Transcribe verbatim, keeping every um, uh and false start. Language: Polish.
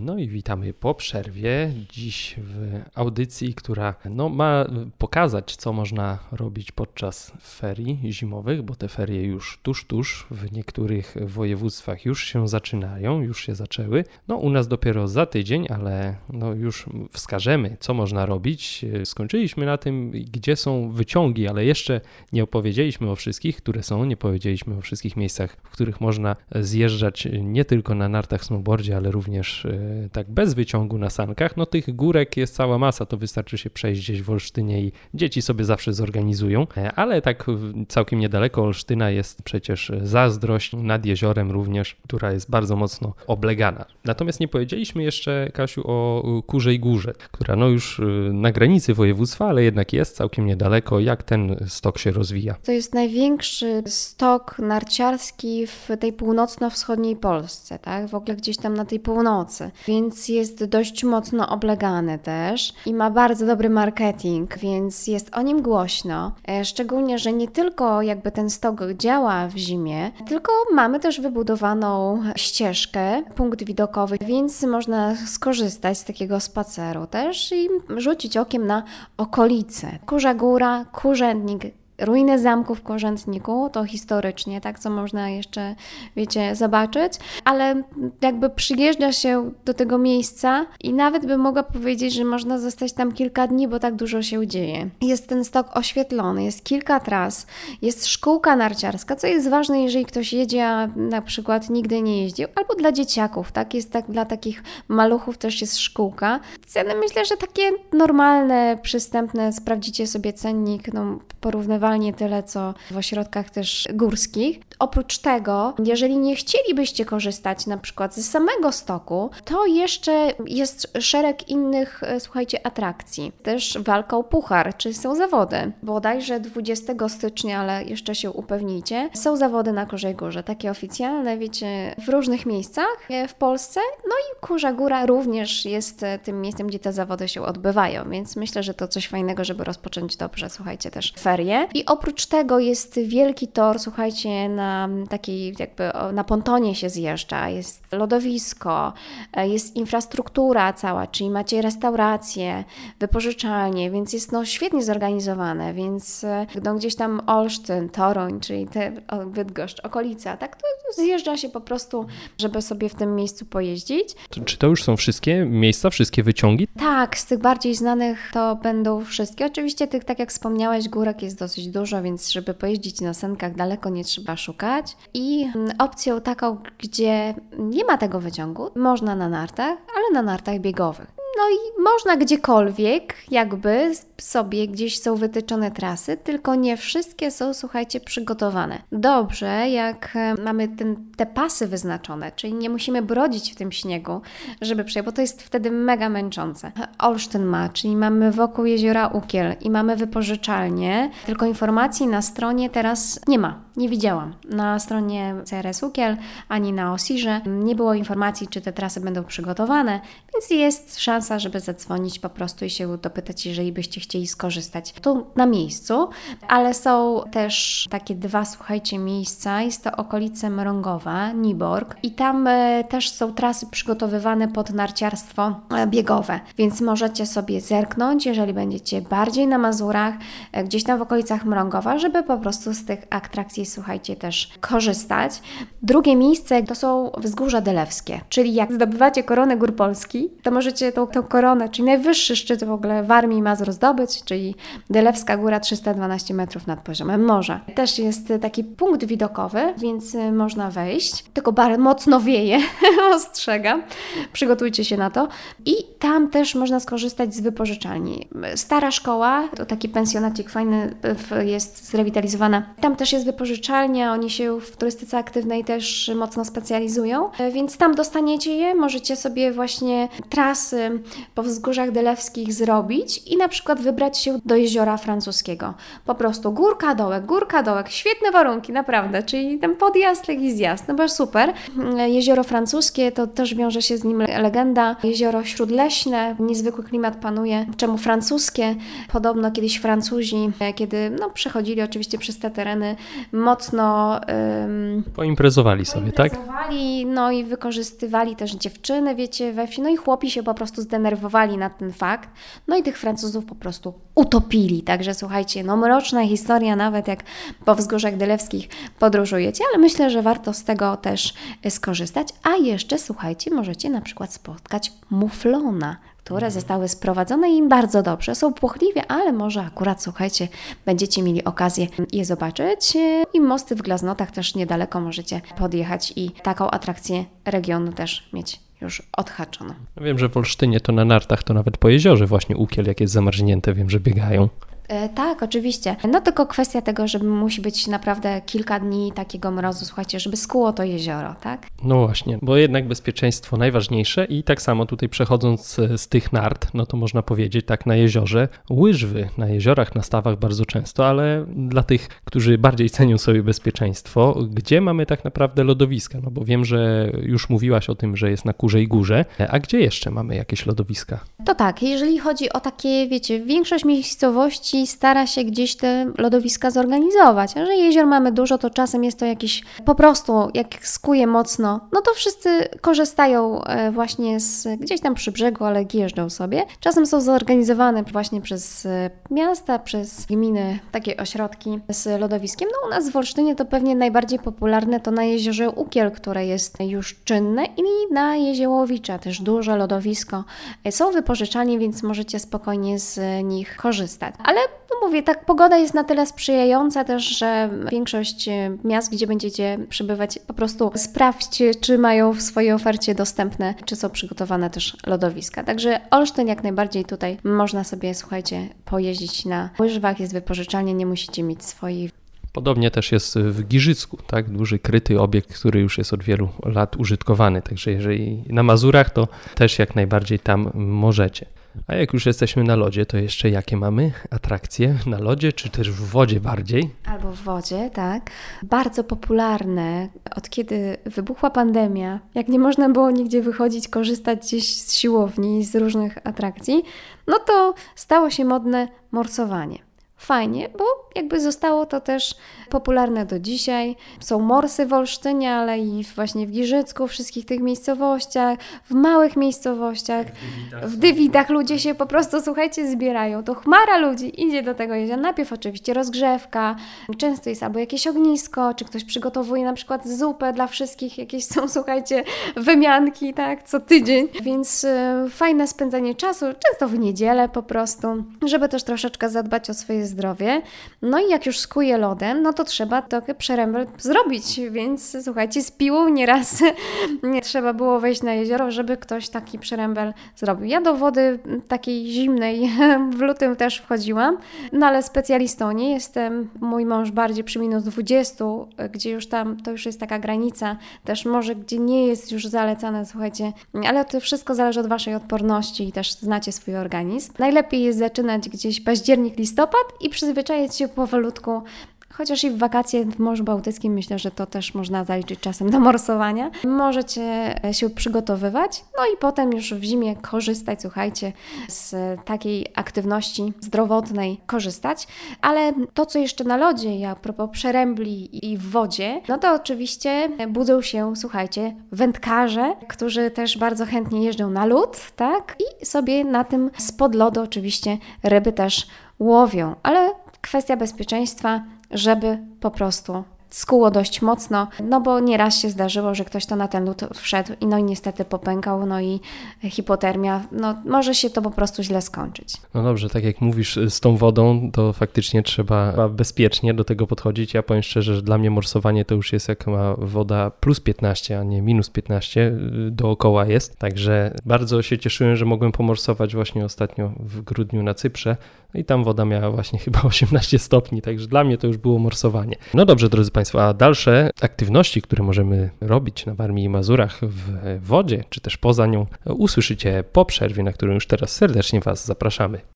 No i witamy po przerwie. Dziś w audycji, która no, ma pokazać, co można robić podczas ferii zimowych, bo te ferie już tuż, tuż w niektórych województwach już się zaczynają, już się zaczęły. No u nas dopiero za tydzień, ale no, już wskażemy, co można robić. Skończyliśmy na tym, gdzie są wyciągi, ale jeszcze nie opowiedzieliśmy o wszystkich, które są, nie powiedzieliśmy o wszystkich miejscach, w których można zjeżdżać nie tylko na nartach, snowboardzie, ale również e, tak bez wyciągu na sankach. No tych górek jest cała masa, to wystarczy się przejść gdzieś w Olsztynie i dzieci sobie zawsze zorganizują, e, ale tak całkiem niedaleko Olsztyna jest przecież Zazdrość nad jeziorem również, która jest bardzo mocno oblegana. Natomiast nie powiedzieliśmy jeszcze, Kasiu, o Kurzej Górze, która no już na granicy województwa, ale jednak jest całkiem niedaleko. Jak ten stok się rozwija? To jest największy stok narciarski w tej północno-wschodniej Polsce, tak? W ogóle gdzieś tam na tej północy, więc jest dość mocno oblegany też i ma bardzo dobry marketing, więc jest o nim głośno, szczególnie, że nie tylko jakby ten stok działa w zimie, tylko mamy też wybudowaną ścieżkę, punkt widokowy, więc można skorzystać z takiego spaceru też i rzucić okiem na okolice. Kurza Góra, Kurzędnik, ruiny zamku w Kurzędniku, to historycznie, tak, co można jeszcze, wiecie, zobaczyć, ale jakby przyjeżdża się do tego miejsca i nawet bym mogła powiedzieć, że można zostać tam kilka dni, bo tak dużo się dzieje. Jest ten stok oświetlony, jest kilka tras, jest szkółka narciarska, co jest ważne, jeżeli ktoś jedzie, a na przykład nigdy nie jeździł, albo dla dzieciaków, tak, jest tak dla takich maluchów też jest szkółka. Ceny myślę, że takie normalne, przystępne, sprawdzicie sobie cennik, no porównywalnie tyle, co w ośrodkach też górskich. Oprócz tego, jeżeli nie chcielibyście korzystać na przykład ze samego stoku, to jeszcze jest szereg innych, słuchajcie, atrakcji. Też walka o puchar, czyli są zawody. Bodajże dwudziestego stycznia, ale jeszcze się upewnijcie, są zawody na Kurzej Górze, takie oficjalne, wiecie, w różnych miejscach w Polsce. No i Kurza Góra również jest tym miejscem, gdzie te zawody się odbywają, więc myślę, że to coś fajnego, żeby rozpocząć dobrze, słuchajcie, też ferie. I oprócz tego jest wielki tor, słuchajcie, na takiej jakby na pontonie się zjeżdża, jest lodowisko, jest infrastruktura cała, czyli macie restauracje, wypożyczalnie, więc jest no świetnie zorganizowane, więc no, gdzieś tam Olsztyn, Toruń, czyli te Bydgoszcz, okolica, tak to zjeżdża się po prostu, żeby sobie w tym miejscu pojeździć. Czy to już są wszystkie miejsca, wszystkie wyciągi? Tak, z tych bardziej znanych to będą wszystkie. Oczywiście tych, tak jak wspomniałeś, górek jest dosyć dużo, więc żeby pojeździć na sankach daleko nie trzeba szukać. I opcją taką, gdzie nie ma tego wyciągu, można na nartach, ale na nartach biegowych. No i można gdziekolwiek, jakby sobie gdzieś są wytyczone trasy, tylko nie wszystkie są, słuchajcie, przygotowane. Dobrze, jak mamy ten, te pasy wyznaczone, czyli nie musimy brodzić w tym śniegu, żeby przejść, bo to jest wtedy mega męczące. Olsztyn ma, czyli mamy wokół jeziora Ukiel i mamy wypożyczalnię, tylko informacji na stronie teraz nie ma, nie widziałam. Na stronie C R S Ukiel, ani na OSIRze nie było informacji, czy te trasy będą przygotowane, więc jest szansa, żeby zadzwonić po prostu i się dopytać, jeżeli byście chcieli skorzystać tu na miejscu, ale są też takie dwa, słuchajcie, miejsca, jest to okolice Mrągowa, Niborg i tam e, też są trasy przygotowywane pod narciarstwo e, biegowe, więc możecie sobie zerknąć, jeżeli będziecie bardziej na Mazurach, e, gdzieś tam w okolicach Mrągowa, żeby po prostu z tych atrakcji, słuchajcie, też korzystać. Drugie miejsce to są Wzgórza Delewskie, czyli jak zdobywacie koronę Gór Polski, to możecie tą, tą koronę, czyli najwyższy szczyt w ogóle Warmii i Mazur zdobyć, czyli Delewska Góra trzysta dwanaście metrów nad poziomem morza. Też jest taki punkt widokowy, więc można wejść, tylko bardzo mocno wieje, ostrzegam, przygotujcie się na to. I tam też można skorzystać z wypożyczalni. Stara szkoła, to taki pensjonacik fajny jest zrewitalizowana. Tam też jest wypożyczalnia, oni się w turystyce aktywnej też mocno specjalizują, więc tam dostaniecie je, możecie sobie właśnie trasy po wzgórzach dylewskich zrobić i na przykład wybrać się do Jeziora Francuskiego. Po prostu górka, dołek, górka, dołek, świetne warunki, naprawdę, czyli ten podjazd, jak i zjazd, no bo super. Jezioro Francuskie, to też wiąże się z nim legenda. Jezioro śródleśne, niezwykły klimat panuje. Czemu francuskie? Podobno kiedyś Francuzi, kiedy no, przechodzili oczywiście przez te tereny, mocno um, poimprezowali sobie, tak? Poimprezowali, no i wykorzystywali też dziewczyny, wiecie, we wsi, no i chłopi się po prostu zdenerwowali na ten fakt, no i tych Francuzów po prostu utopili, także słuchajcie, no mroczna historia, nawet jak po wzgórzach dylewskich podróżujecie, ale myślę, że warto z tego też skorzystać, a jeszcze słuchajcie, możecie na przykład spotkać muflona, które zostały sprowadzone i im bardzo dobrze. Są płochliwie, ale może akurat, słuchajcie, będziecie mieli okazję je zobaczyć. I mosty w Glaznotach też niedaleko możecie podjechać i taką atrakcję regionu też mieć już odhaczoną. Wiem, że w Olsztynie to na nartach to nawet po jeziorze właśnie Ukiel, jak jest zamarznięte, wiem, że biegają. E, tak, oczywiście. No tylko kwestia tego, że musi być naprawdę kilka dni takiego mrozu, słuchajcie, żeby skłuło to jezioro, tak? No właśnie, bo jednak bezpieczeństwo najważniejsze i tak samo tutaj przechodząc z, z tych nart, no to można powiedzieć tak na jeziorze, łyżwy na jeziorach, na stawach bardzo często, ale dla tych, którzy bardziej cenią sobie bezpieczeństwo, gdzie mamy tak naprawdę lodowiska? No bo wiem, że już mówiłaś o tym, że jest na Kurzej Górze, a gdzie jeszcze mamy jakieś lodowiska? To tak, jeżeli chodzi o takie, wiecie, większość miejscowości stara się gdzieś te lodowiska zorganizować. A że jezior mamy dużo, to czasem jest to jakieś, po prostu jak skuje mocno, no to wszyscy korzystają właśnie z gdzieś tam przy brzegu, ale jeżdżą sobie. Czasem są zorganizowane właśnie przez miasta, przez gminy, takie ośrodki z lodowiskiem. No u nas w Olsztynie to pewnie najbardziej popularne to na jeziorze Ukiel, które jest już czynne i na Jeziołowicza też duże lodowisko. Są wypożyczalnie, więc możecie spokojnie z nich korzystać. Ale no mówię, tak pogoda jest na tyle sprzyjająca też, że większość miast, gdzie będziecie przebywać, po prostu sprawdźcie, czy mają w swojej ofercie dostępne, czy są przygotowane też lodowiska. Także Olsztyn jak najbardziej tutaj można sobie, słuchajcie, pojeździć na łyżwach, jest wypożyczalnie, nie musicie mieć swojej. Podobnie też jest w Giżycku, tak? Duży, kryty obiekt, który już jest od wielu lat użytkowany, także jeżeli na Mazurach, to też jak najbardziej tam możecie. A jak już jesteśmy na lodzie, to jeszcze jakie mamy atrakcje na lodzie, czy też w wodzie bardziej? Albo w wodzie, tak. Bardzo popularne, od kiedy wybuchła pandemia, jak nie można było nigdzie wychodzić, korzystać gdzieś z siłowni, z różnych atrakcji, no to stało się modne morsowanie. Fajnie, bo jakby zostało to też popularne do dzisiaj. Są morsy w Olsztynie, ale i właśnie w Giżycku, w wszystkich tych miejscowościach, w małych miejscowościach, w Dywidach ludzie się po prostu, słuchajcie, zbierają. To chmara ludzi idzie do tego jeziora. Najpierw oczywiście rozgrzewka, często jest albo jakieś ognisko, czy ktoś przygotowuje na przykład zupę dla wszystkich, jakieś są, słuchajcie, wymianki, tak, co tydzień. Więc y, fajne spędzanie czasu, często w niedzielę po prostu, żeby też troszeczkę zadbać o swoje zdrowie. No i jak już skuje lodem, no to trzeba taki przerębel zrobić, więc słuchajcie, z piłą nieraz nie trzeba było wejść na jezioro, żeby ktoś taki przerębel zrobił. Ja do wody takiej zimnej w lutym też wchodziłam, no ale specjalistą nie jestem. Mój mąż bardziej przy minus dwudziestu, gdzie już tam, to już jest taka granica, też może gdzie nie jest już zalecane, słuchajcie, ale to wszystko zależy od waszej odporności i też znacie swój organizm. Najlepiej jest zaczynać gdzieś październik, listopad i przyzwyczaić się powolutku, chociaż i w wakacje w Morzu Bałtyckim myślę, że to też można zaliczyć czasem do morsowania. Możecie się przygotowywać, no i potem już w zimie korzystać, słuchajcie, z takiej aktywności zdrowotnej korzystać. Ale to, co jeszcze na lodzie, a propos przerębli i w wodzie, no to oczywiście budzą się, słuchajcie, wędkarze, którzy też bardzo chętnie jeżdżą na lód, tak? I sobie na tym spod lodu oczywiście ryby też łowią, ale kwestia bezpieczeństwa, żeby po prostu skuło dość mocno, no bo nieraz się zdarzyło, że ktoś to na ten lód wszedł i no i niestety popękał, no i hipotermia, no może się to po prostu źle skończyć. No dobrze, tak jak mówisz z tą wodą, to faktycznie trzeba bezpiecznie do tego podchodzić. Ja powiem szczerze, że dla mnie morsowanie to już jest jak ma woda plus piętnaście, a nie minus piętnaście dookoła jest, także bardzo się cieszyłem, że mogłem pomorsować właśnie ostatnio w grudniu na Cyprze i tam woda miała właśnie chyba osiemnaście stopni, także dla mnie to już było morsowanie. No dobrze, drodzy Państwa, dalsze aktywności, które możemy robić na Warmii i Mazurach w wodzie, czy też poza nią, usłyszycie po przerwie, na którą już teraz serdecznie Was zapraszamy.